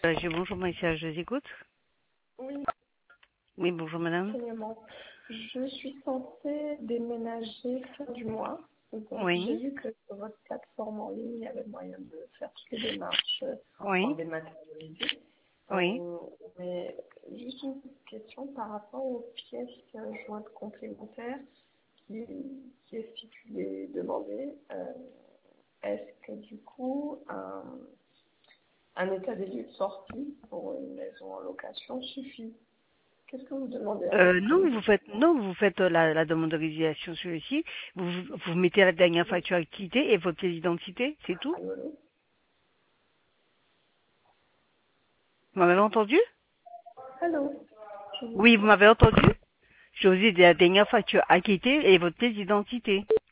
Bonjour, Maïssa, je vous écoute. Oui, Oui, bonjour, madame. absolument. Je suis censée déménager fin du mois. Donc, j'ai Oui, vu que sur votre plateforme en ligne, il y avait moyen de faire toutes les démarches en oui, dématérialisé. oui. Euh, mais juste une petite question par rapport aux pièces jointes complémentaires qui, qui est stipulé demandé. Est-ce que du coup, un état des lieux de sortie pour une maison en location suffit? Qu'est-ce que vous demandez à peu près? Non, vous faites la demande de résiliation sur le site. Vous mettez la dernière facture activité et votre pièce d'identité, c'est tout. Allô, allô. Vous m'avez entendu? Allô, je vous Oui, vous écoute. m'avez entendu? Je vous ai dit la dernière facture acquittée et votre pièce d'identité.